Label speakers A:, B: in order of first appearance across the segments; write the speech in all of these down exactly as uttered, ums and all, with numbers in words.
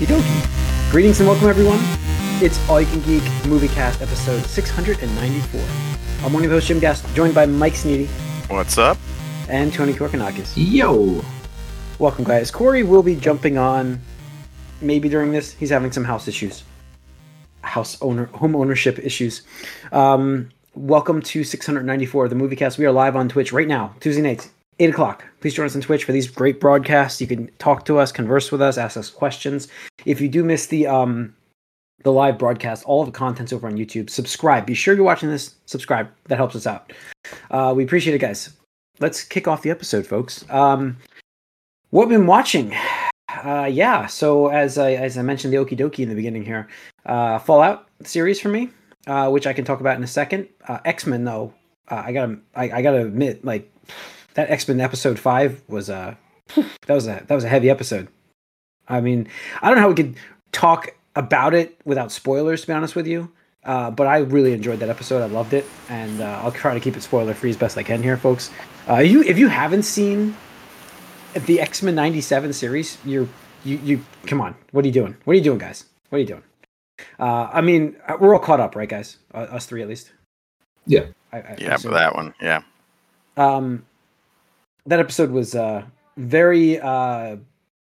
A: Okie dokie. Greetings and welcome, everyone. It's All You Can Geek Movie Cast, episode six hundred ninety-four. I'm one of your hosts, Jim Gast, joined by Mike Sneedy.
B: What's up?
A: And Tony Korkanakis.
C: Yo!
A: Welcome, guys. Corey will be jumping on maybe during this. He's having some house issues. House owner, home ownership issues. Um, welcome to six hundred ninety-four of the Movie Cast. We are live on Twitch right now, Tuesday nights, eight o'clock. Please join us on Twitch for these great broadcasts. You can talk to us, converse with us, ask us questions. If you do miss the um, the live broadcast, all of the content's over on YouTube. Subscribe. Be sure you're watching this. Subscribe. That helps us out. Uh, we appreciate it, guys. Let's kick off the episode, folks. Um, what we've been watching? Uh, yeah, so as I as I mentioned the Okie Dokie in the beginning here, uh, Fallout series for me, uh, which I can talk about in a second. Uh, X-Men, though, uh, I gotta I, I gotta admit, like that X-Men episode five was a that was a that was a heavy episode. I mean, I don't know how we could talk about it without spoilers, to be honest with you. Uh, but I really enjoyed that episode. I loved it, and uh, I'll try to keep it spoiler free as best I can here, folks. Uh, you if you haven't seen the X-Men ninety-seven series, you're you you come on. What are you doing? What are you doing, guys? What are you doing? Uh, I mean, we're all caught up, right, guys? Uh, us three, at least.
C: Yeah.
B: I, I, yeah, for that one, yeah.
A: Um, that episode was uh very. Uh,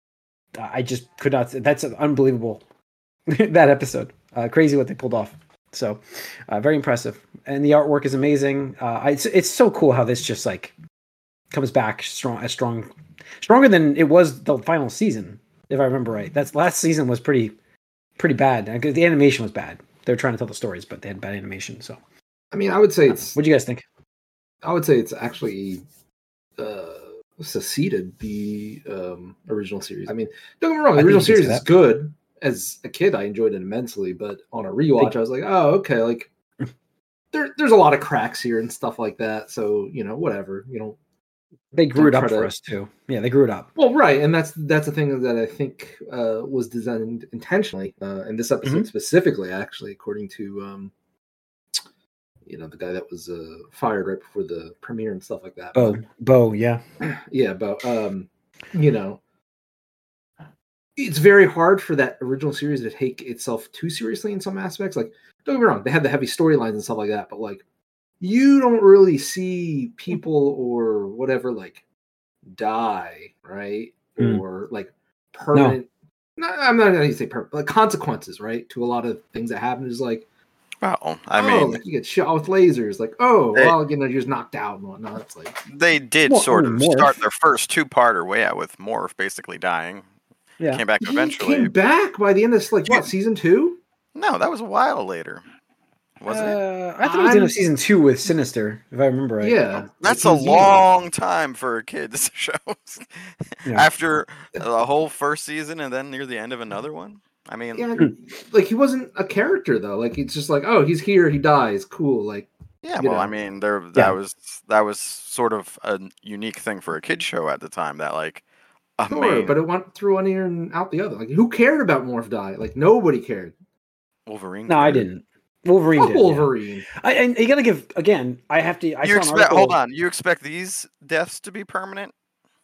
A: I just could not. That's unbelievable. That episode, uh, crazy what they pulled off. So, uh, very impressive, and the artwork is amazing. Uh, it's it's so cool how this just like comes back strong, as strong, stronger than it was the final season, if I remember right. That's last season was pretty, pretty bad. The animation was bad. They were trying to tell the stories, but they had bad animation. So,
C: I mean, I would say it's.
A: What do you guys think?
C: I would say it's actually uh, succeeded the um, original series. I mean, don't get me wrong, the original series is good. As a kid, I enjoyed it immensely, but on a rewatch, I was like, "Oh, okay." Like, there, there's a lot of cracks here and stuff like that. So, you know, whatever. You know,
A: they grew it up for to... us too. Yeah, they grew it up.
C: Well, right, and that's that's the thing that I think uh, was designed intentionally, uh, and this episode mm-hmm. specifically, actually, according to um, you know the guy that was uh, fired right before the premiere and stuff like that.
A: Bo, Bo, yeah,
C: yeah, Bo. Um, you know. It's very hard for that original series to take itself too seriously in some aspects. Like, don't get me wrong, they had the heavy storylines and stuff like that, but like, you don't really see people or whatever like die, right? Mm. Or like permanent. No. Not, I'm not going to say permanent, like consequences, right? To a lot of things that happen is like,
B: well, I
C: oh,
B: mean,
C: like you get shot with lasers, like, oh, they, well, you know, you're just knocked out and whatnot. It's like
B: they did well, sort of Morph. start their first two-parter way out with Morph basically dying. Yeah. Came back eventually.
C: He came back by the end of like what season two?
B: No, that was a while later. Wasn't
A: uh,
B: it?
A: I thought it was the end of season two with Sinister, if I remember right.
C: Yeah,
B: that's a long time for a kids show. Yeah. After the whole first season and then near the end of another one. I mean,
C: yeah, like he wasn't a character though. Like it's just like, oh, he's here, he dies, cool. Like,
B: yeah, well, know. I mean, there that yeah. was that was sort of a unique thing for a kids show at the time. That like.
C: Sure,
B: main...
C: but it went through one ear and out the other. Like, who cared about Morph die? Like, nobody cared.
B: Wolverine.
A: No,
B: cared.
A: I didn't. Wolverine. Did,
C: Wolverine.
A: Yeah. I, and you gotta give again. I have to. I
B: you
A: saw
B: expect,
A: an article,
B: hold on. You expect these deaths to be permanent?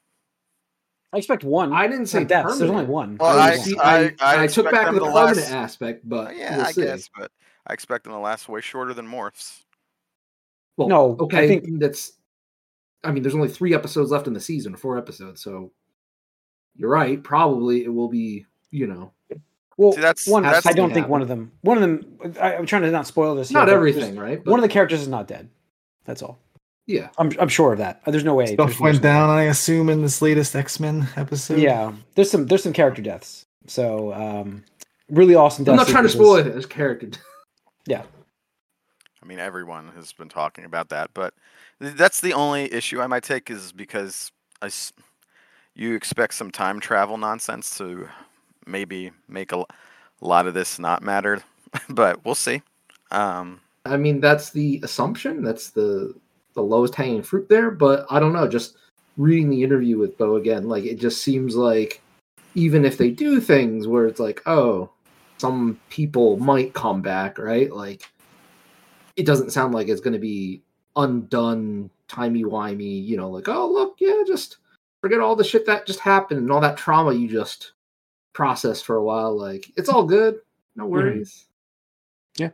A: I expect one.
C: I didn't say
A: deaths.
C: Permanent.
A: There's only one.
B: Well,
C: I,
B: I,
C: see,
B: I,
C: I, I, I took back the permanent
B: last...
C: aspect, but
B: yeah,
C: we'll
B: I
C: see.
B: guess. But I expect them to last way shorter than Morphs.
C: Well,
A: no.
C: Okay,
A: I think
C: that's. I mean, there's only three episodes left in the season, four episodes, so. You're right. Probably it will be, you know.
A: Well,
B: See, that's,
A: one.
B: that's
A: I don't think happen. one of them. One of them. I, I'm trying to not spoil this.
C: Not
A: here,
C: everything, right?
A: But one of the characters is not dead. That's all.
C: Yeah,
A: I'm. I'm sure of that. There's no way.
D: Stuff went down, I assume, in this latest X-Men episode.
A: Yeah, there's some. There's some character deaths. So, um, really awesome deaths.
C: I'm not trying to spoil it. As character.
A: Yeah.
B: I mean, everyone has been talking about that, but that's the only issue I might take is because I. You expect some time travel nonsense to maybe make a lot of this not matter, but we'll see. Um,
C: I mean, that's the assumption. That's the the lowest hanging fruit there. But I don't know. Just reading the interview with Bo again, like it just seems like even if they do things where it's like, oh, some people might come back, right? Like it doesn't sound like it's going to be undone, timey-wimey, you know, like, oh, look, yeah, just forget all the shit that just happened and all that trauma you just processed for a while. Like it's all good, no worries.
A: Yeah.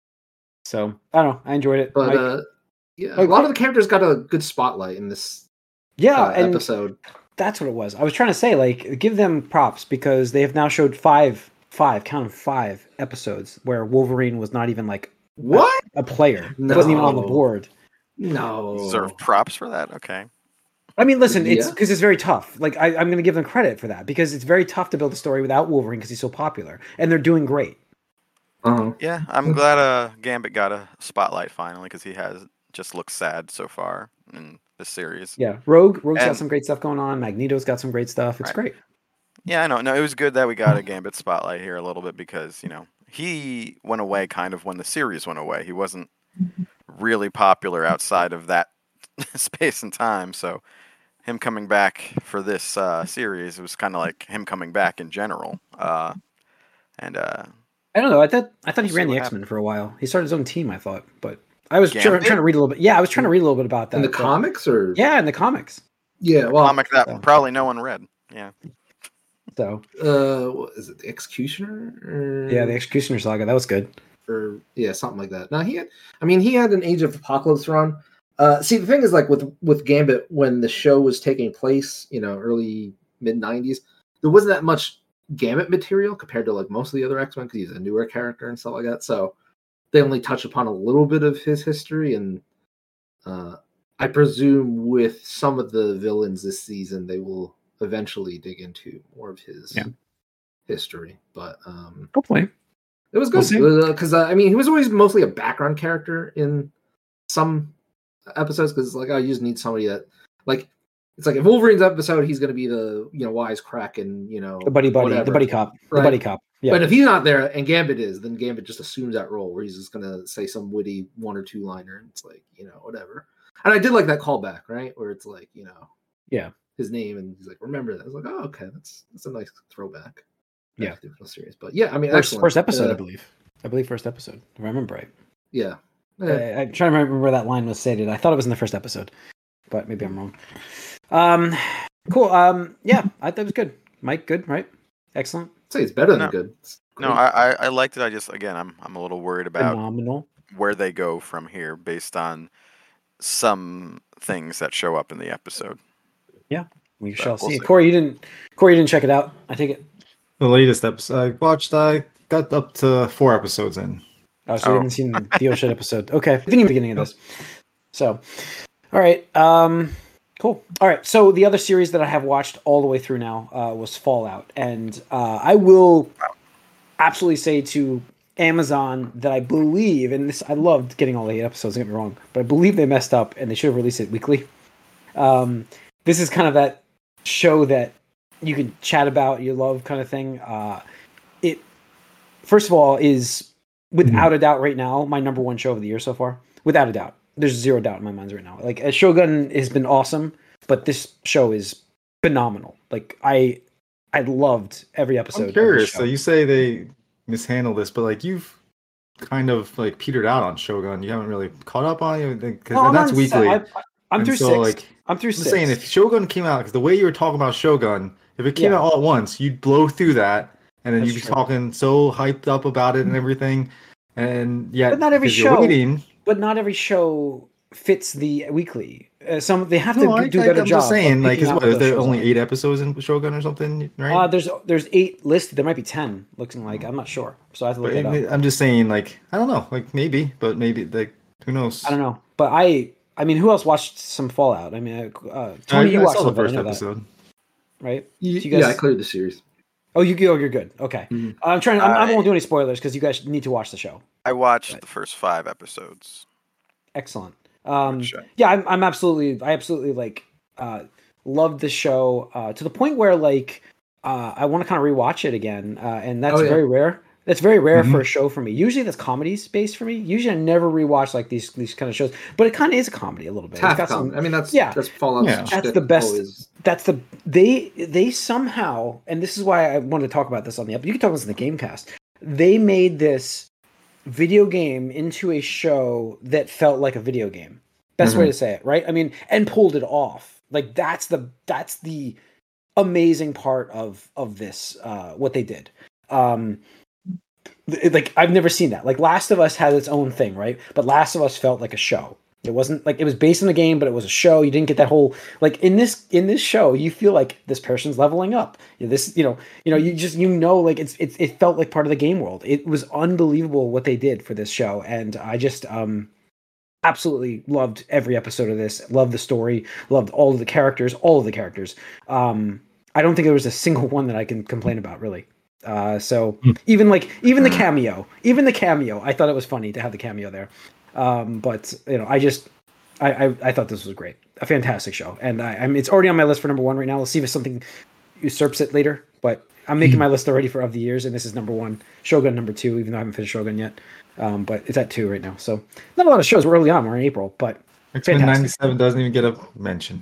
A: So I don't know. I enjoyed it.
C: But
A: Mike?
C: uh, yeah,
A: Oh,
C: a lot
A: quick-
C: of the characters got a good spotlight in this
A: yeah,
C: uh,
A: and
C: episode.
A: that's what it was. I was trying to say, like, give them props because they have now showed five, five, count them five episodes where Wolverine was not even like
C: What?
A: a player. He wasn't even on the
C: No.
A: board.
C: No.
B: Deserve props for that. Okay.
A: I mean, listen, it's
C: Yeah.
A: because it's very tough. Like, I, I'm going to give them credit for that because it's very tough to build a story without Wolverine because he's so popular, and they're doing great.
C: Uh-huh.
B: Yeah, I'm glad uh, Gambit got a spotlight finally because he has just looked sad so far in the series.
A: Yeah, Rogue, Rogue's got
B: And-
A: some great stuff going on. Magneto's got some great stuff. It's
B: Right.
A: great.
B: Yeah, I know. No, it was good that we got a Gambit spotlight here a little bit because, you know, he went away kind of when the series went away. He wasn't really popular outside of that space and time, so him coming back for this uh, series, it was kind of like him coming back in general. Uh, and uh,
A: I don't know. I thought I thought he
B: We'll
A: ran
B: see
A: the
B: what
A: X Men for a while. He started his own team, I thought, but I was trying,
B: Gambit?
A: trying to read a little bit. Yeah, I was trying to read a little bit about that.
C: In the
A: but-
C: comics, or
A: Yeah, in the comics.
C: yeah, well,
B: comic that
A: so-
B: probably no one read. Yeah.
A: So
C: uh, what is it, the Executioner? Or,
A: yeah, the Executioner Saga that was good.
C: or yeah, something like that. Now he had, I mean, he had an Age of Apocalypse run. Uh, see, the thing is, like with with Gambit, when the show was taking place, you know, early mid nineties, there wasn't that much Gambit material compared to like most of the other X Men because he's a newer character and stuff like that. So they only touch upon a little bit of his history, and uh, I presume with some of the villains this season, they will eventually dig into more of his
A: Yeah.
C: history. But um,
A: Hopefully,
C: it was
A: We'll
C: good
A: see.
C: because uh, I mean, he was always mostly a background character in some episodes because like I just need somebody that like it's like if Wolverine's episode, he's going to be the you know wise crack and you know
A: the buddy buddy,
C: whatever.
A: the buddy cop, the
C: Right.
A: buddy cop. Yeah,
C: But if he's not there and Gambit is, then Gambit just assumes that role where he's just going to say some witty one or two liner and it's like you know whatever. And I did like that callback, right, where it's like you know
A: Yeah.
C: his name and he's like remember that. I was like oh okay that's that's a nice throwback.
A: Yeah.
C: Back to the original series, but yeah, I mean
A: first,
C: excellent.
A: first episode,
C: Uh,
A: I believe. I believe first episode. If I remember right.
C: yeah.
A: I,
C: Eh,
A: I'm trying to remember where that line was stated. I thought it was in the first episode, but maybe I'm wrong. Um, cool. Um, yeah, I thought it was good. Mike, good, right? Excellent.
C: I'd say it's better than
B: No.
C: good. It's
B: No,
C: great.
B: I, I, I liked it. I just, again, I'm I'm a little worried about
A: Phenomenal.
B: where they go from here based on some things that show up in the episode.
A: We
B: But
A: shall
B: we'll
A: see.
B: see.
A: Corey, you didn't. Corey, you didn't check it out. I take it.
D: The latest episode I watched, I got up to four episodes in.
A: Oh, so you
B: Oh.
A: haven't seen the Ocean episode. Okay. Beginning beginning of this. So, all right. Um, cool. All right. So the other series that I have watched all the way through now uh, was Fallout, and uh, I will absolutely say to Amazon that I believe, and this I loved getting all the eight episodes. Don't get me wrong, but I believe they messed up and they should have released it weekly. Um, this is kind of that show that you can chat about, you love kind of thing. Uh, it first of all is without a doubt right now my number one show of the year so far. Without a doubt, there's zero doubt in my mind right now. Like uh, Shogun has been awesome, but this show is phenomenal. Like I, I loved every episode.
D: I'm
A: of this
D: curious.
A: show.
D: So you say they mishandled this, but like you've kind of like petered out on Shogun. You haven't really caught up on it because
A: No, I'm
D: that's
A: on se-
D: weekly.
A: I, I'm
D: And
A: through
D: so,
A: six.
D: like,
A: I'm through
D: I'm
A: six.
D: just saying, if Shogun came out, because the way you were talking about Shogun, if it came
A: Yeah.
D: out all at once, you'd blow through that, and then
A: That's
D: you'd be
A: true.
D: talking so hyped up about it and everything, and yet,
A: But not every
D: because you're
A: show-
D: waiting.
A: but not every show fits the weekly. Uh, some they have to
D: No, I,
A: do a
D: I,
A: better
D: I'm
A: job.
D: just saying,
A: of
D: like,
A: picking
D: is
A: out
D: what? Is
A: those
D: there
A: shows
D: only
A: on.
D: eight episodes in Shogun or something, right?
A: Uh, there's there's eight listed. There might be ten. Looking like I'm not sure. So I have to look
D: But
A: it up.
D: I'm just saying, like, I don't know, like maybe, but maybe, like, who knows?
A: I don't know, but I I mean, who else watched some Fallout? I mean, uh, uh,
D: I,
A: Tony, you
D: I
A: watched
D: saw
A: some
D: the
A: of it, I
D: first
A: know that,
D: episode.
A: right?
C: You-
A: you guys-
C: yeah, I cleared the series.
A: Oh, you go. You're good. Okay.
C: Mhm.
A: I'm trying. I'm, I
B: I-
A: won't do any spoilers because you guys need to watch the show.
B: I watched
A: Right.
B: the first five episodes.
A: Excellent. Um,
B: Which, uh,
A: yeah, I'm, I'm absolutely, I absolutely like, uh, loved the show uh, to the point where like, uh, I want to kind of rewatch it again, uh, and that's
C: Oh, yeah.
A: very rare. That's very rare
D: Mhm.
A: for a show for me. Usually that's comedies based for me. Usually I never rewatch like these these kind of shows, but it kind of is a comedy a little bit.
C: It's half
A: got some-
C: com- I mean, that's
A: yeah.
C: that's Fallout's
D: Yeah.
A: That's
C: shtick
A: the best-
C: always.
A: that's the they they somehow, and this is why I wanted to talk about this on the episode. You can talk about this in the Gamecast. They made this video game into a show that felt like a video game. Best way
C: Mhm.
A: to say it, right? I mean, and pulled it off. Like that's the that's the amazing part of of this, uh, what they did. Um, th- like I've never seen that. Like Last of Us had its own thing, right? But Last of Us felt like a show. It wasn't like it was based on the game, but it was a show. You didn't get that whole like in this in this show. You feel like this person's leveling up. This, you know, you know, you just you know, like it's it's it felt like part of the game world. It was unbelievable what they did for this show, and I just um absolutely loved every episode of this. Loved the story. Loved all of the characters. All of the characters. Um, I don't think there was a single one that I can complain about, really. Uh, so even like even the cameo, even the cameo, I thought it was funny to have the cameo there. Um, but you know, I just, I, I, I thought this was great, a fantastic show, and I, I mean, it's already on my list for number one right now. We'll see if something usurps it later, but I'm making my list already for of the years, and this is number one. Shogun number two, even though I haven't finished Shogun yet, um, but it's at two right now. So not a lot of shows. We're early on. We're in April, but
D: X-Men ninety-seven doesn't even get a mention.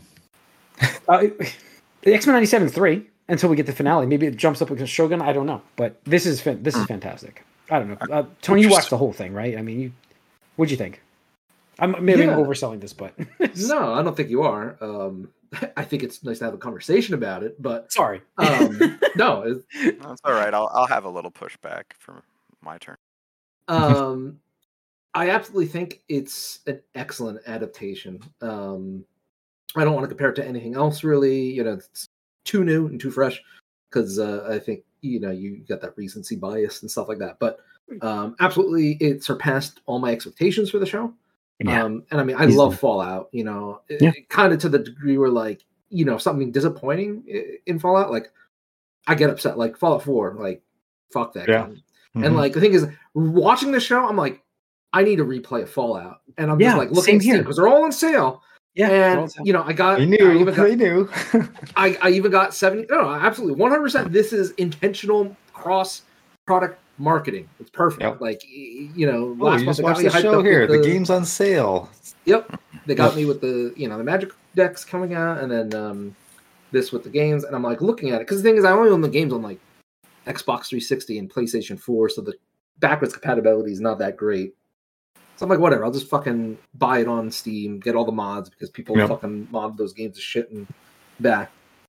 A: uh, the X-Men ninety-seven three until we get the finale. Maybe it jumps up against Shogun. I don't know, but this is this is fantastic. I don't know. Uh, Tony, you watched the whole thing, right? I mean, you. What'd you think? I'm maybe
C: Yeah.
A: I'm overselling this, but
C: No, I don't think you are. Um, I think it's nice to have a conversation about it, but
A: sorry.
C: um, no. It's,
B: That's all right. I'll I'll have a little pushback for my turn.
C: um, I absolutely think it's an excellent adaptation. Um, I don't want to compare it to anything else, really. You know, it's too new and too fresh because uh, I think you know you got that recency bias and stuff like that. But um, absolutely, it surpassed all my expectations for the show.
A: Yeah.
C: Um, and I mean, I
A: Easily.
C: love Fallout. You know,
A: Yeah.
C: kind of to the degree where like you know something disappointing i- in Fallout, like I get upset. Like Fallout four, like fuck that
D: Yeah.
C: game.
D: Mhm.
C: And like the thing is, watching the show, I'm like, I need to replay a Fallout, and I'm
A: Yeah,
C: just like looking
A: same
C: at Steam
A: here.
C: because they're all on sale.
A: Yeah, they're all
C: And
A: set.
C: you know, I got,
D: They
C: I
D: knew.
C: even got,
D: They knew.
C: I, I even got seventy. No, absolutely, one hundred percent. This is intentional cross product marketing. It's perfect.
D: Yep.
C: Like y- you know,
D: Oh,
C: last
D: you
C: month
D: just
C: they got
D: watched
C: me
D: the
C: hyped
D: show
C: up
D: here.
C: with
D: The game's on sale.
C: Yep, they got
D: Yep.
C: me with the you know the Magic decks coming out, and then um, this with the games, and I'm like looking at it because the thing is, I only own the games on like Xbox three sixty and PlayStation four, so the backwards compatibility is not that great. So I'm like, whatever, I'll just fucking buy it on Steam, get all the mods because people
D: Yep.
C: fucking mod those games to shit and back.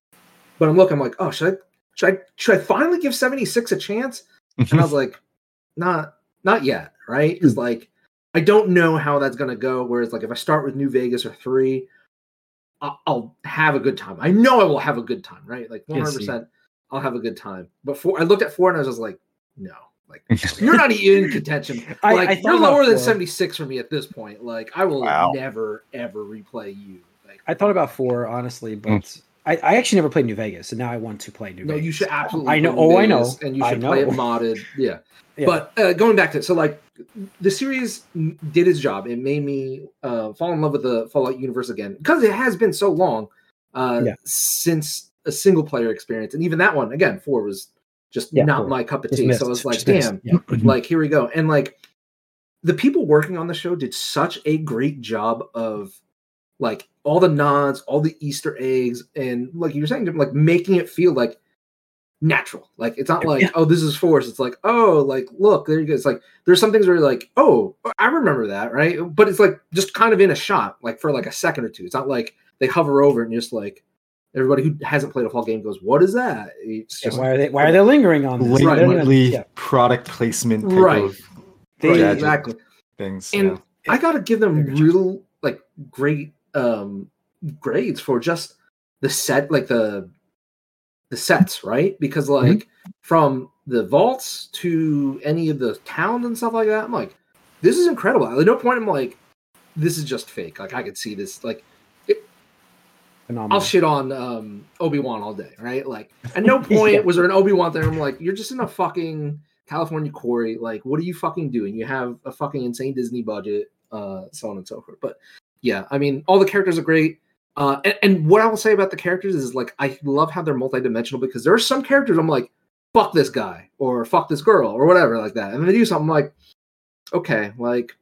C: But I'm looking, I'm like, oh, should I should I should I finally give seventy-six a chance? And I was like, not not yet, right? Because like I don't know how that's gonna go. Whereas like if I start with New Vegas or three, I'll, I'll have a good time. I know I will have a good time, right? Like one hundred percent, I'll have a good time. But four, I looked at four and I was just like, no, like you're not even in contention.
A: I-
C: Like
A: I
C: you're
A: thought about
C: lower than
A: four.
C: seventy-six for me at this point. Like I will
B: Wow.
C: never ever replay you. Like
A: I thought about four honestly, but I, I actually never played New Vegas, and now I want to play New
C: no,
A: Vegas.
C: you should absolutely.
A: I know.
C: play New
A: Oh, I know.
C: Vegas, and you
A: I
C: should play it
A: know.
C: modded. Yeah.
A: Yeah.
C: But uh, going back to so like the series did its job. It made me uh, fall in love with the Fallout universe again because it has been so long uh,
A: Yeah.
C: since a single player experience, and even that one again, four was just
A: Yeah,
C: not
A: four.
C: my cup of
A: Just
C: tea.
A: missed.
C: So I was like,
A: Just missed.
C: damn,
A: Yeah.
C: like here we go. And like the people working on the show did such a great job of like all the nods, all the Easter eggs, and like you were saying, like making it feel like natural. Like it's not like,
A: Yeah.
C: oh, this is forced. It's like, oh, like look, there you go. It's like there's some things where you're like, oh, I remember that, right? But it's like just kind of in a shot, like for like a second or two. It's not like they hover over and just like everybody who hasn't played a fall game goes, what is that? It's
A: Yeah,
C: just
A: why are they? Why are they lingering on this? Why are they-
D: Blatantly
A: Yeah.
D: product placement type
C: Right.
D: of
A: They-
C: right,
D: gadget
C: exactly.
D: things.
C: And
D: yeah.
C: I gotta give them
A: Very good
C: real like great um grades for just the set, like the the sets, right? Because like from the vaults to any of the towns and stuff like that, I'm like, this is incredible. At no point I'm like, this is just fake. Like I could see this. Like
A: Phenomenal.
C: I'll shit on um, Obi-Wan all day, right? Like at no point
A: Yeah.
C: was there an Obi-Wan there. I'm like, you're just in a fucking California quarry. Like, what are you fucking doing? You have a fucking insane Disney budget, uh, so on and so forth. But yeah, I mean, all the characters are great. Uh, and, and what I will say about the characters is like, I love how they're multidimensional because there are some characters I'm like, fuck this guy or fuck this girl or whatever like that. And then they do something like, okay, like,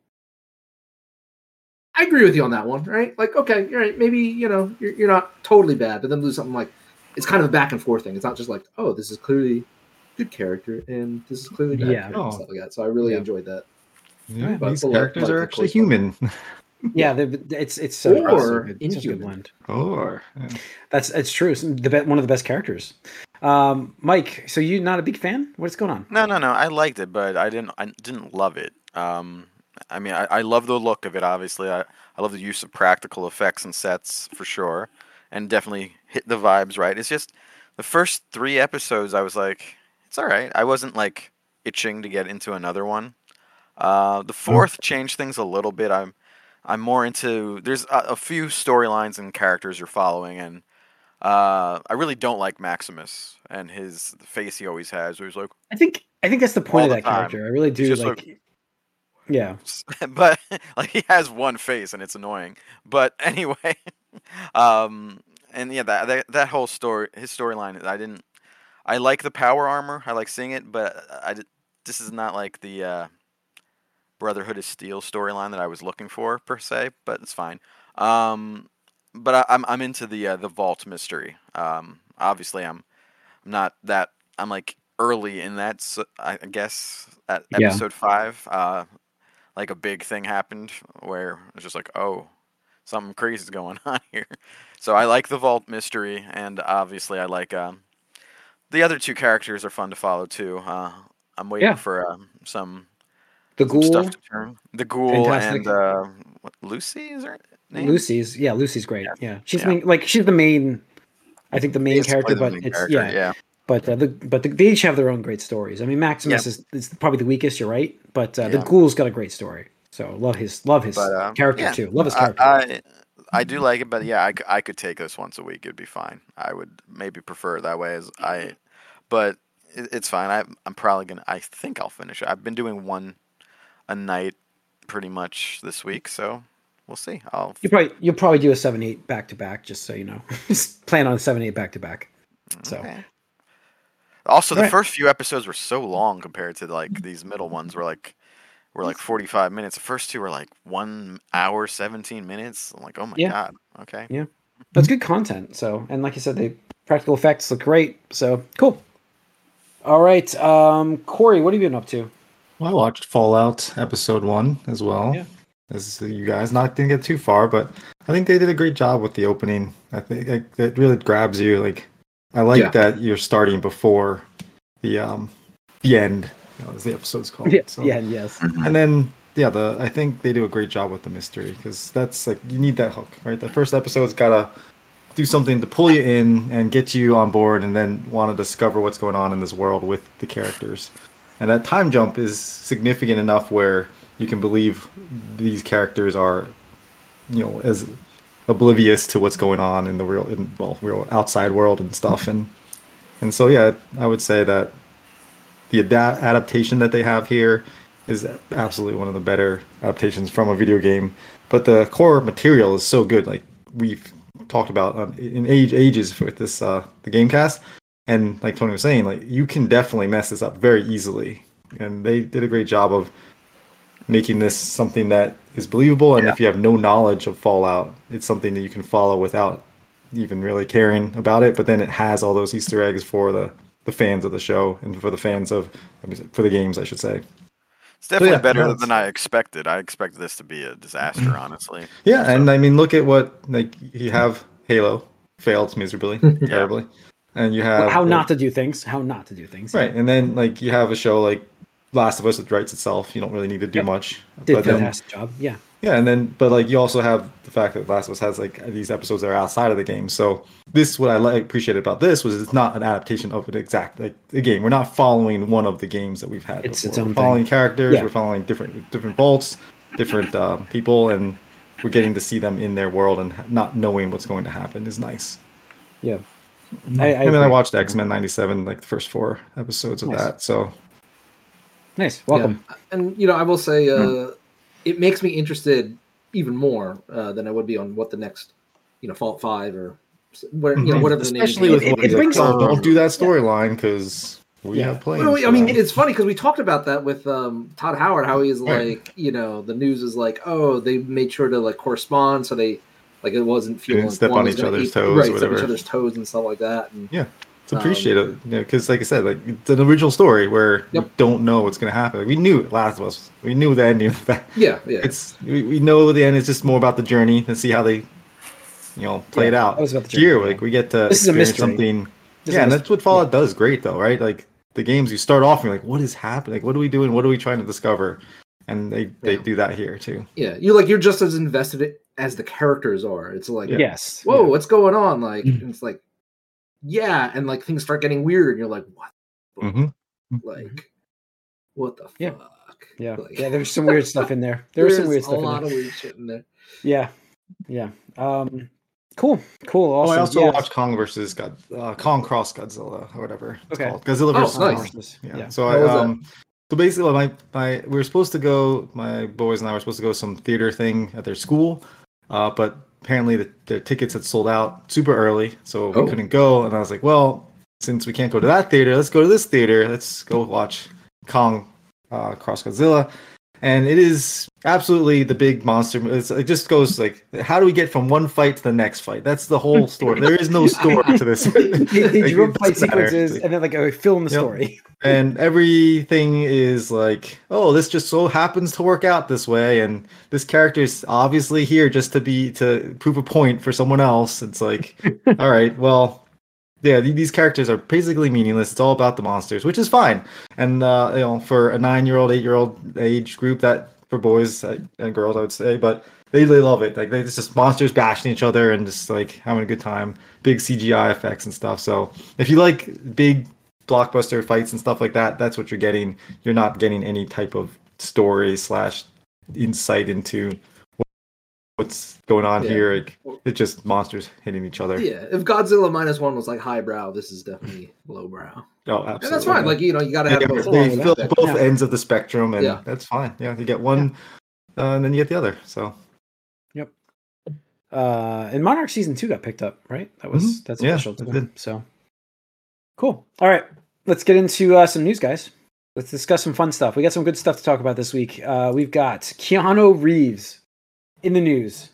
C: I agree with you on that one, right? Like, okay, you're right. Maybe, you know, you're, you're not totally bad, but then do something like, it's kind of a back and forth thing. It's not just like, oh, this is clearly good character and this is clearly bad
A: Yeah.
C: character and
D: Oh.
C: stuff like that. So I really
A: Yeah.
C: enjoyed that.
D: Yeah,
C: But
D: these
C: we'll let
D: characters
C: Michael
D: are actually
C: close on
D: human.
A: Yeah, the, it's it's so,
C: Or
A: so good. It's such a good
C: Inhuman.
A: blend.
D: Or yeah.
A: That's it's true. It's the be- one of the best characters. Um, Mike, so you not a big fan? What's going on?
B: No, no, no. I liked it, but I didn't. I didn't love it. Um, I mean, I, I love the look of it. Obviously, I I love the use of practical effects and sets for sure, and definitely hit the vibes right. It's just the first three episodes. I was like, it's all right. I wasn't like itching to get into another one. Uh, the fourth changed things a little bit. I'm I'm more into. There's a, a few storylines and characters you're following, and uh, I really don't like Maximus and his the face he always has. Where he's like
A: I think I think that's the point
B: all
A: of
B: the
A: that
B: time.
A: character. I really
B: He's
A: do
B: just
A: like.
B: like,
A: Yeah,
B: but like he has one face and it's annoying. But anyway, um, and yeah, that that, that whole story, his storyline, I didn't. I like the power armor. I like seeing it, but I did, this is not like the uh, Brotherhood of Steel storyline that I was looking for per se. But it's fine. Um, but I, I'm I'm into the uh, the vault mystery. Um, obviously, I'm I'm not that. I'm like early in that. So I guess at
A: Yeah.
B: episode five. Uh, like a big thing happened where it's just like, oh, something crazy is going on here. So I like the vault mystery, and obviously I like um, the other two characters are fun to follow too. Uh, I'm waiting
A: Yeah.
B: for um, some
A: the
B: some
A: ghoul,
B: stuff to turn. The ghoul
A: Fantastic.
B: and uh, what, Lucy is her name?
A: Lucy's. Yeah, Lucy's great.
B: Yeah.
A: Yeah, she's
B: Yeah.
A: main, like she's the main. I think the main
B: Basically
A: character,
B: the
A: but
B: main
A: it's
B: character,
A: yeah.
B: yeah.
A: But uh, the but the, they each have their own great stories. I mean, Maximus is, is probably the weakest. You're right, but uh, the
B: Yeah.
A: ghoul's got a great story. So love his love his
B: But um,
A: character
B: yeah,
A: too. Love his
B: I,
A: character.
B: I I do like it, but yeah, I, c- I could take this once a week. It'd be fine. I would maybe prefer it that way. As I, but it, it's fine. I I'm probably gonna. I think I'll finish it. I've been doing one a night pretty much this week, so we'll see. I'll
A: you probably you'll probably do a seven eight back to back, just so you know. Just plan on a seven eight back to back. So
B: okay. Also, the
A: Right.
B: first few episodes were so long compared to like these middle ones. Were like were like forty-five minutes. The first two were like one hour seventeen minutes. I'm like, oh my
A: Yeah.
B: god. Okay.
A: yeah, that's good content. So and like you said, the practical effects look great. So cool. All right, um, Corey, what have you been up to?
D: Well, I watched Fallout episode one as well.
A: Yeah.
D: As you guys not didn't get too far, but I think they did a great job with the opening. I think like, it really grabs you. Like I like
C: Yeah.
D: that you're starting before the um the end, you know, as the episode's called.
A: Yeah,
D: So-
A: yeah, yes.
D: And then yeah, the I think they do a great job with the mystery because that's like you need that hook, right? The first episode's gotta do something to pull you in and get you on board, and then want to discover what's going on in this world with the characters. And that time jump is significant enough where you can believe these characters are, you know, as oblivious to what's going on in the real, in, well, real outside world and stuff. And and so yeah, I would say that the ada- adaptation that they have here is absolutely one of the better adaptations from a video game. But the core material is so good. Like we've talked about um, in age ages with this uh, the Gamecast, and like Tony was saying, like you can definitely mess this up very easily. And they did a great job of making this something that is believable. And
B: Yeah.
D: if you have no knowledge of Fallout, it's something that you can follow without even really caring about it. But then it has all those Easter eggs for the the fans of the show and for the fans of for the games, I should say.
B: It's definitely
D: yeah,
B: better
D: no, it's-
B: than I expected. I expected this to be a disaster, honestly.
D: Yeah, and I mean, look at what like you have Halo failed miserably, terribly, and you have
A: How
D: like,
A: not to do things. How not to do things.
D: right, and then like you have a show like Last of Us that writes itself. You don't really need to do
A: Yep.
D: much.
A: Did a
D: but then,
A: fantastic job. Yeah.
D: yeah, and then but like you also have the fact that Last of Us has like these episodes that are outside of the game. So this, what I like appreciated about this was it's not an adaptation of an exact like the game. We're not following one of the games that we've had.
A: It's
D: before.
A: its own
D: we're following
A: thing.
D: characters.
A: Yeah.
D: We're following different different vaults, different um, people, and we're getting to see them in their world and not knowing what's going to happen is nice.
A: Yeah.
D: I,
A: I,
D: mean, I
A: agree.
D: watched X Men ninety-seven, like the first four episodes of
A: Nice.
D: that. So
A: Nice. Welcome.
C: Yeah. And you know, I will say, uh, it makes me interested even more uh, than I would be on what the next, you know, Fallout Five or where you know whatever the name is.
D: especially with
A: It-
D: ones
A: it
D: like,
A: brings
D: oh,
A: up-
D: don't do that storyline because we
A: Yeah.
D: have plans.
C: Well, no, I
D: for
C: mean,
D: that.
C: it's funny because we talked about that with um, Todd Howard, how he's
D: Right.
C: like, you know, the news is like, oh, they made sure to like correspond, so they like it wasn't feeling
D: Didn't step
C: one
D: on
C: was
D: each
C: gonna
D: other's
C: eat-
D: toes or
C: right, step
D: whatever.
C: each other's toes and stuff like that. And
D: Yeah. It's appreciated, um, you know, because like I said, like it's an original story where yep. we don't know what's going to happen. Like, we knew Last of Us. We knew the ending of that.
C: Yeah, yeah.
D: It's we, we know the end is just more about the journey and see how they, you know, play
A: yeah,
D: it out.
A: That was about the journey,
D: Here,
A: yeah.
D: like we get to
A: this is a mystery.
D: something.
A: This
D: yeah, and
A: mystery.
D: that's what Fallout
A: yeah.
D: does great, though, right? Like the games, you start off and you're like, what is happening? Like, what are we doing? What are we trying to discover? And they, they
C: yeah.
D: do that here too.
C: Yeah, you like you're just as invested as the characters are. It's like,
A: yeah. yes,
C: whoa,
A: yeah.
C: what's going on? Like,
A: Mm-hmm.
C: and it's like, yeah, and like things start getting weird, and you're like, what?
D: Mm-hmm.
C: Like, what the
A: yeah.
C: fuck?
A: Yeah,
C: like,
A: yeah. There's some weird stuff in there. There's some weird stuff.
C: A lot
A: in there.
C: of weird shit in there.
A: Yeah, yeah. Um, cool, cool. Awesome.
D: Oh, I also
A: yeah.
D: watched Kong versus God, uh, Kong Cross Godzilla or whatever it's
A: okay.
D: called. Godzilla versus
C: oh,
D: Kong.
C: nice.
D: Yeah.
A: yeah.
D: So I um. That? So basically, my my we were supposed to go. My boys and I were supposed to go to some theater thing at their school, uh, but apparently the, the tickets had sold out super early, so we
C: oh.
D: couldn't go. And I was like, well, since we can't go to that theater, let's go to this theater. Let's go watch Kong uh, Cross Godzilla. And it is absolutely the big monster. It's, it just goes like, how do we get from one fight to the next fight? That's the whole story. There is no story to this.
A: they they
D: like,
A: drew up fight
D: matter.
A: sequences and then like a film the
D: yep.
A: story.
D: And everything is like, oh, this just so happens to work out this way, and this character is obviously here just to be to prove a point for someone else. It's like, all right, well, yeah, these characters are basically meaningless. It's all about the monsters, which is fine. And uh, you know, for a nine-year-old, eight-year-old age group, that for boys and girls, I would say, but they they love it. Like they it's just monsters bashing each other and just like having a good time. Big C G I effects and stuff. So if you like big blockbuster fights and stuff like that, that's what you're getting. You're not getting any type of story slash insight into what's going on yeah. here. Like, it's just monsters hitting each other.
C: Yeah, if Godzilla minus one was like highbrow, this is definitely lowbrow.
D: Oh, absolutely.
C: And that's fine. Like, you know, you got to have
D: yeah,
C: both.
D: They fill both yeah. ends of the spectrum, and
C: yeah.
D: that's fine. Yeah, you get one, yeah. uh, and then you get the other. So.
A: Yep. Uh, and Monarch season two got picked up, right? That was mm-hmm. that's official.
D: Yeah,
A: today, so. Cool. All right, let's get into uh, some news, guys. Let's discuss some fun stuff. We got some good stuff to talk about this week. Uh, we've got Keanu Reeves in the news,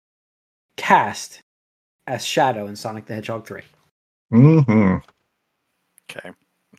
A: cast as Shadow in Sonic the Hedgehog three.
D: Mm-hmm.
B: Okay.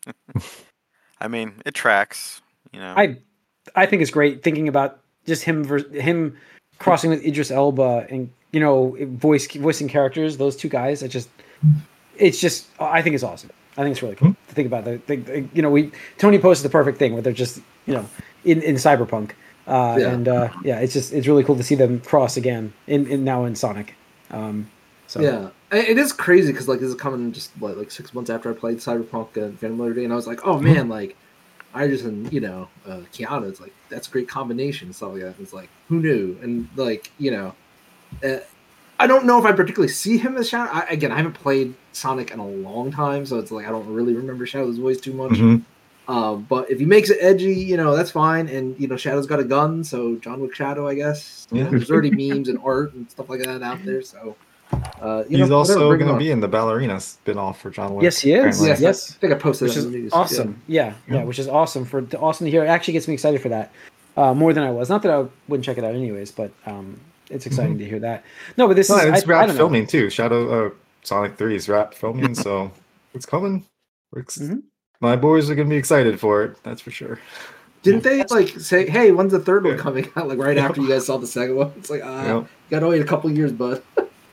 B: I mean, it tracks. You know,
A: I I think it's great thinking about just him vers- him crossing with Idris Elba and you know voice voicing characters. Those two guys. I just it's just I think it's awesome. I think it's really cool mm-hmm. to think about. The, the, the, you know, we Tony posted the perfect thing where they're just, you know, in, in Cyberpunk, uh, yeah. and uh, yeah, it's just it's really cool to see them cross again in, in now in Sonic. Um, so
C: yeah, it is crazy because like this is coming just what, like six months after I played Cyberpunk and Phantom Liberty, and I was like, oh man, like Idris and you know uh, Keanu, it's like that's a great combination and stuff like that. It's like who knew, and like you know. Uh, I don't know if I particularly see him as Shadow. I, again, I haven't played Sonic in a long time, so it's like I don't really remember Shadow's voice too much.
D: Mm-hmm.
C: Um, but if he makes it edgy, you know, that's fine. And you know, Shadow's got a gun, so John Wick Shadow, I guess.
D: Yeah.
C: There's already memes and art and stuff like that out there. So uh, you
D: he's
C: know,
D: also going to be in the Ballerina spin-off for John Wick.
A: Yes, he is.
C: Yes,
A: yes.
C: I think I posted
A: which
C: that
A: is
C: in the news.
A: awesome. Yeah. yeah, yeah, which is awesome for awesome to hear. It actually gets me excited for that uh, more than I was. Not that I wouldn't check it out anyways, but. Um, It's exciting mm-hmm. to hear that. No, but this
D: no,
A: is
D: it's
A: I,
D: wrapped
A: I
D: filming too. Shadow uh, Sonic three is wrapped filming, so it's coming.
A: Mm-hmm.
D: My boys are gonna be excited for it. That's for sure.
C: Didn't they like say, "Hey, when's the third one coming out?" Like right yep. after you guys saw the second one. It's like, ah, yep. gotta wait a couple years, bud.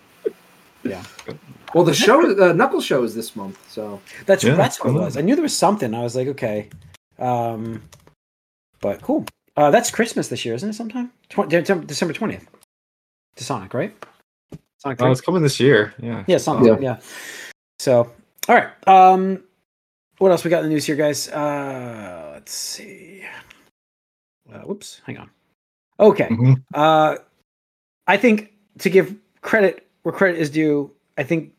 A: yeah.
C: Well, the show, the Knuckles show, is this month, so
A: that's
D: yeah,
A: that's what it was. I knew there was something. I was like, okay, um, but cool. Uh, that's Christmas this year, isn't it? Sometime Tw- December twentieth. To Sonic, right?
D: Sonic. Oh, it's coming this year. Yeah.
A: Yeah, Sonic. Yeah. yeah. So, all right. Um, what else we got in the news here, guys? Uh, let's see. Uh, whoops. Hang on. Okay.
D: Mm-hmm.
A: Uh, I think to give credit where credit is due, I think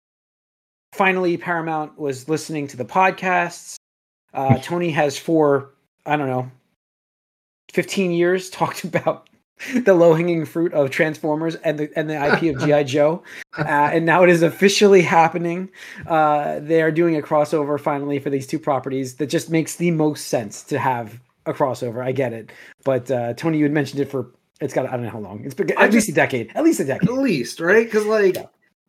A: finally Paramount was listening to the podcasts. Uh, Tony has for I don't know, fifteen years talked about. The low-hanging fruit of Transformers and the and the I P of G I. Joe, uh, and now it is officially happening. Uh, they are doing a crossover finally for these two properties that just makes the most sense to have a crossover. I get it, but uh, Tony, you had mentioned it for it's got I don't know how long. It's been, at I least just, a decade. At least a decade.
C: At least right because like. Yeah.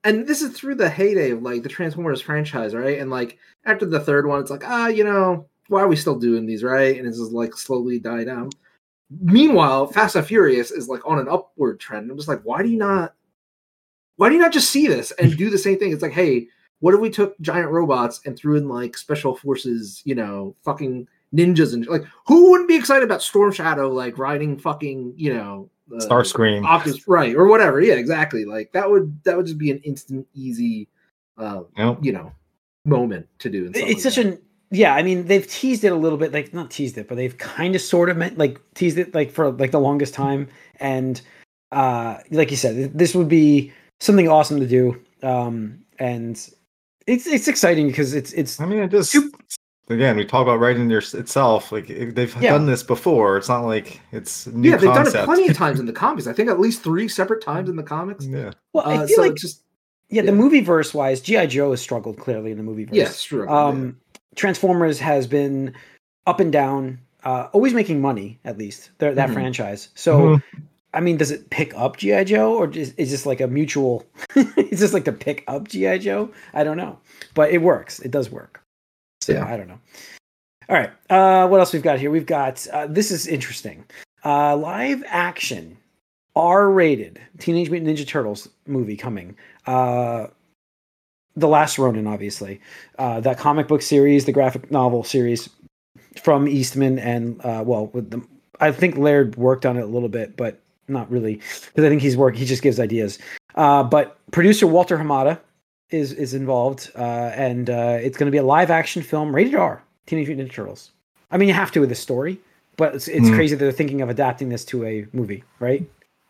C: and this is through the heyday of like the Transformers franchise, right? And like after the third one, it's like, ah, you know, why are we still doing these, right? And it's just like slowly die down. Meanwhile, Fast and Furious is like on an upward trend. I'm just like, why do you not? Why do you not just see this and do the same thing? It's like, hey, what if we took giant robots and threw in like special forces, you know, fucking ninjas and like, who wouldn't be excited about Storm Shadow like riding fucking, you know, uh,
D: Starscream,
C: Optimus, right, or whatever? Yeah, exactly. Like that would that would just be an instant, easy, uh,
D: Yep.
C: you know, moment to do. And stuff
A: It's
C: like
A: such
C: that.
A: an yeah. I mean, they've teased it a little bit, like not teased it, but they've kind of sort of meant like teased it like for like the longest time. And uh, like you said, this would be something awesome to do. Um, and it's it's exciting because it's it's
D: I mean, it just again, we talk about writing your, itself. Like it- they've
A: Yeah.
D: done this before. It's not like it's new
C: Yeah, they've
D: concept.
C: done it plenty of times in the comics. I think at least three separate times in the comics.
D: Yeah.
A: well, I
C: Uh,
A: feel
C: so
A: like
C: it's just
A: yeah, the
C: yeah.
A: movie verse wise, G I Joe has struggled clearly in the movie verse.
C: yes, true.
A: Um, Transformers has been up and down, uh, always making money at least. They're, that
C: Mhm.
A: franchise. So,
D: Mhm.
A: I mean, does it pick up G I Joe or is is this like a mutual? Is this like to pick up G I Joe? I don't know, but it works. It does work. So
C: Yeah.
A: I don't know. All right. Uh, what else we've got here? We've got uh, this is interesting. Uh, live action, R-rated Teenage Mutant Ninja Turtles movie coming. Uh, The Last Ronin, obviously. Uh, that comic book series, the graphic novel series from Eastman, and uh, well, with the, I think Laird worked on it a little bit, but not really, because I think he's work. He just gives ideas. Uh, but producer Walter Hamada is is involved, uh, and uh, it's going to be a live action film, rated R, Teenage Mutant Ninja Turtles. I mean, you have to with the story, but it's it's
D: Hmm.
A: crazy that they're thinking of adapting this to a movie, right?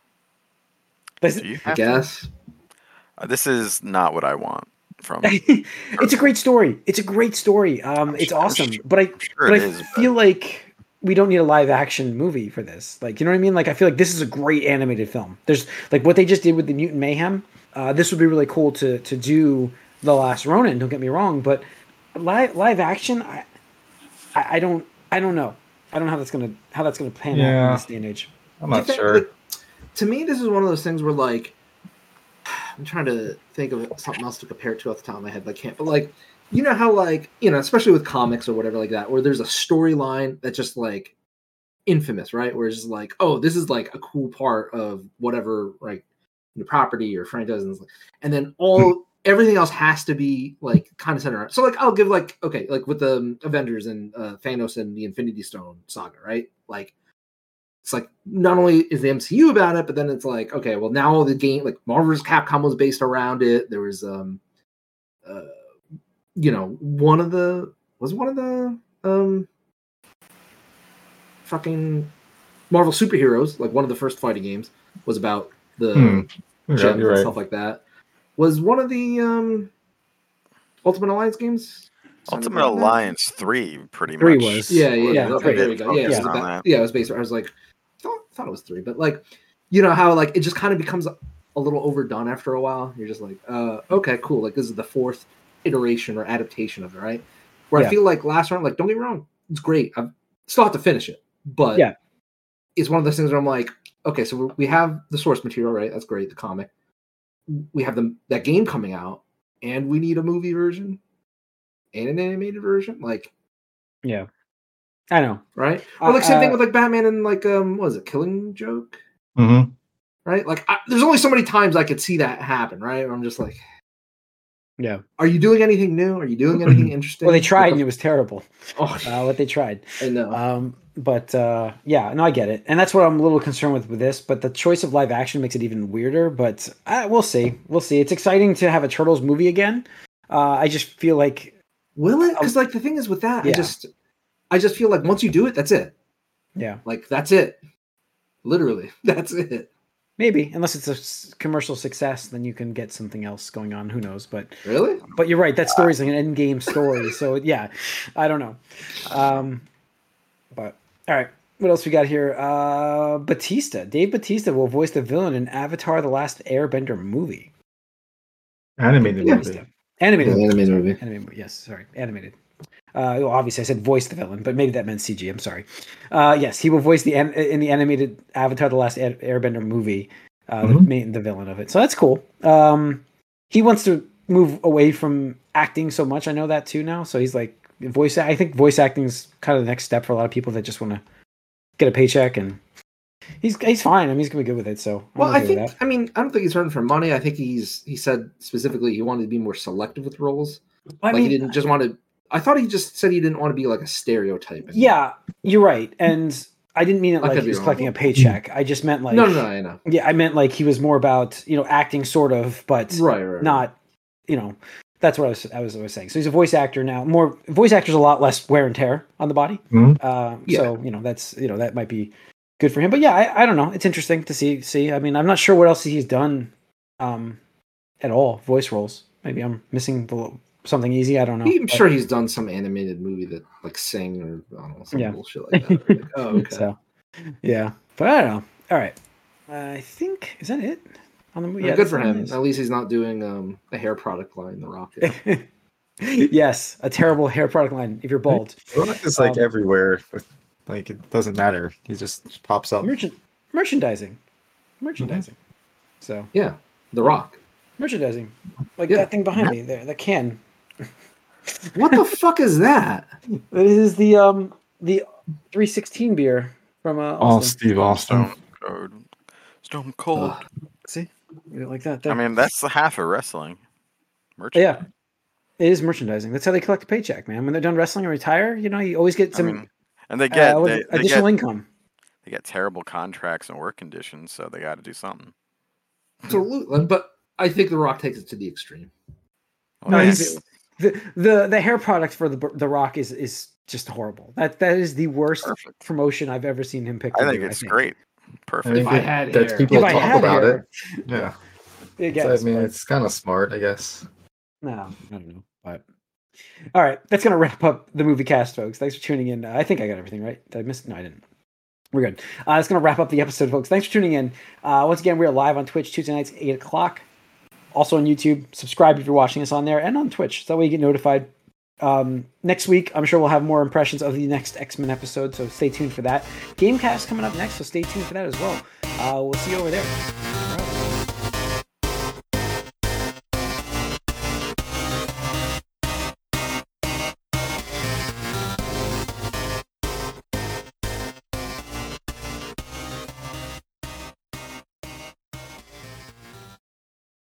A: But
B: Do you
C: I
B: have to?
C: guess.
B: Uh, This is not what I want from.
A: it's a great story. It's a great story. Um,
B: I'm
A: it's
B: sure- I'm
A: awesome.
B: sure-
A: But I,
B: sure
A: but
B: it
A: I
B: is,
A: feel like we don't need a live action movie for this. Like, you know what I mean? Like, I feel like this is a great animated film. There's like what they just did with the Mutant Mayhem. Uh, this would be really cool to to do The Last Ronin. Don't get me wrong, but live live action, I, I, I don't, I don't know. I don't know how that's gonna how that's gonna pan out in
D: Yeah.
A: this day and age.
D: I'm
C: Do you
D: not
C: think,
D: sure.
C: like, to me, this is one of those things where, like, I'm trying to think of something else to compare it to off the top of my head, but I can't. But, like, you know how, like, you know, especially with comics or whatever like that, where there's a storyline that's just, like, infamous, right? Where it's just like, oh, this is, like, a cool part of whatever, like, the property or franchise. And then all, everything else has to be, like, kind of centered around. So, like, I'll give, like, okay, like, with the um, Avengers and uh, Thanos and the Infinity Stone saga, right? Like, it's like not only is the M C U about it, but then it's like, okay, well now all the game like Marvel's Capcom was based around it. There was um uh you know, one of the was one of the um fucking Marvel superheroes, like one of the first fighting games was about the
D: Hmm. You're
C: gems
D: right,
C: and
D: you're right.
C: stuff like that. Was one of the um Ultimate Alliance games?
B: Ultimate
C: Something like that?
B: Alliance three, pretty
A: Three
B: much.
A: was.
C: Yeah, yeah,
A: Yeah,
C: yeah. Okay,
A: three.
C: there we go. Yeah, it was
B: Focused on
C: about,
B: that.
C: yeah, it was based. I was like, thought, thought it was three, but like, you know how like it just kind of becomes a, a little overdone after a while. You're just like, uh, okay, cool. Like this is the fourth iteration or adaptation of it, right? Where
A: Yeah.
C: I feel like last round, like, don't get me wrong, it's great. I still have to finish it, but
A: Yeah.
C: it's one of those things where I'm like, okay, so we have the source material, right? That's great. The comic, we have the that game coming out, and we need a movie version and an animated version, like.
A: Yeah, I know.
C: Right?
A: Uh,
C: Or like same
A: uh,
C: thing with like Batman and like um what was it, Killing Joke?
D: Mm-hmm.
C: Right? Like I, there's only so many times I could see that happen, right? Where I'm just like,
A: Yeah.
C: are you doing anything new? Are you doing anything interesting?
A: Well, they tried
C: What
A: and
C: the
A: it was terrible.
C: f- oh,
A: Uh, what they tried.
C: I know.
A: Um, but uh, yeah, no, I get it, and that's what I'm a little concerned with with this. But the choice of live action makes it even weirder. But uh, we'll see, we'll see. It's exciting to have a Turtles movie again. Uh, I just feel like,
C: Will it? Because like the thing is with that, I
A: Yeah.
C: just I just feel like once you do it, that's it.
A: yeah,
C: Like that's it. Literally, that's it.
A: maybe unless it's a s- commercial success, then you can get something else going on. Who knows? But
C: Really?
A: but you're right. That story's like an end game story. So yeah, I don't know. Um, but all right. What else we got here? Uh, Batista. Dave Batista will voice the villain in Avatar: The Last Airbender movie.
D: Animated
C: Yeah.
D: movie.
A: Animated.
C: animated movie.
A: Animated. Yes, sorry, animated. Uh, well, obviously, I said voice the villain, but maybe that meant C G. I'm sorry. Uh, yes, he will voice the an- in the animated Avatar: The Last Air- Airbender movie, uh, the
D: Mhm.
A: main the villain of it. So that's cool. Um, he wants to move away from acting so much. I know that too now. So he's like voice. I think voice acting is kind of the next step for a lot of people that just want to get a paycheck, and he's he's fine. I mean, he's gonna be good with it. So I'm
C: Well, I
A: okay with
C: think
A: that.
C: I mean I don't think he's running for money. I think he's he said specifically he wanted to be more selective with roles.
A: I
C: like
A: mean,
C: he didn't just want to. I thought he just said he didn't want to be like a stereotype. anymore.
A: yeah, you're right, and I didn't mean it
C: I
A: like
C: could
A: he
C: be
A: was
C: wrong.
A: collecting a paycheck. I just meant like
C: no, no, no, I know.
A: yeah, I meant like he was more about you know acting sort of, but
C: Right, right, right.
A: not you know. That's what I was I was, I was saying. So he's a voice actor now. More voice actors a lot less wear and tear on the body.
D: Mhm.
A: Uh,
C: Yeah.
A: So you know that's you know that might be good for him. But yeah, I, I don't know. It's interesting to see. See, I mean, I'm not sure what else he's done um, at all. Voice roles. Maybe I'm missing the, something easy. I don't know.
C: I'm
A: But-
C: sure he's done some animated movie that like Sing or I don't know some
A: Yeah.
C: bullshit like that. Like, oh, okay.
A: So yeah, but I don't know. All right, I think is that it on the movie.
C: Yeah,
A: Yeah,
C: good
A: that's
C: for
A: all it
C: him.
A: is.
C: At least he's not doing um, a hair product line, The Rock. is.
A: Yes, a terrible hair product line if you're bald.
D: Rock is like
A: Um,
D: everywhere. With, like it doesn't matter. He just pops up.
A: Merchant, merchandising, merchandising. So
C: Yeah, The Rock.
A: merchandising, like
C: Yeah.
A: that thing behind me there, the can.
C: What the fuck is that?
A: That is the um the three sixteen beer from uh,
D: Oh,
A: Austin.
D: Steve Austin.
B: Stone Cold. Stone Cold.
C: Ugh.
A: See, you don't like that?
B: I
A: There.
B: mean, that's the half of wrestling. Merch.
A: yeah, it is merchandising. That's how they collect a paycheck, man. When they're done wrestling and retire, you know, you always get
B: I
A: some
B: mean, and they get
A: uh, what-
B: they, they
A: additional
B: get
A: income.
B: they get terrible contracts and work conditions, so they got to do something.
C: Absolutely. But I think The Rock takes it to the extreme.
B: Well,
A: No,
B: yeah.
A: he's the, the the hair product for the the Rock is is just horrible. That that is the worst
B: Perfect.
A: promotion I've ever seen him pick.
B: I
A: to
B: think
A: do,
B: it's great. Perfect.
C: If I had
D: That's
C: hair.
D: people
A: If I
D: talk
A: had
D: about
A: hair,
D: it. Yeah.
A: I
D: So,
A: guess,
D: I mean,
A: but-
D: it's kind of smart, I guess.
A: No, I don't know. But all right, that's gonna wrap up the movie cast, folks. Thanks for tuning in. Uh, I think I got everything right. Did I miss? No, I didn't. We're good. Uh, that's gonna wrap up the episode, folks. Thanks for tuning in. Uh, once again, we're live on Twitch Tuesday nights, eight o'clock. Also on YouTube. Subscribe if you're watching us on there, and on Twitch. So that way you get notified. Um, next week, I'm sure we'll have more impressions of the next X-Men episode. So stay tuned for that. Gamecast coming up next, so stay tuned for that as well. Uh, we'll see you over there.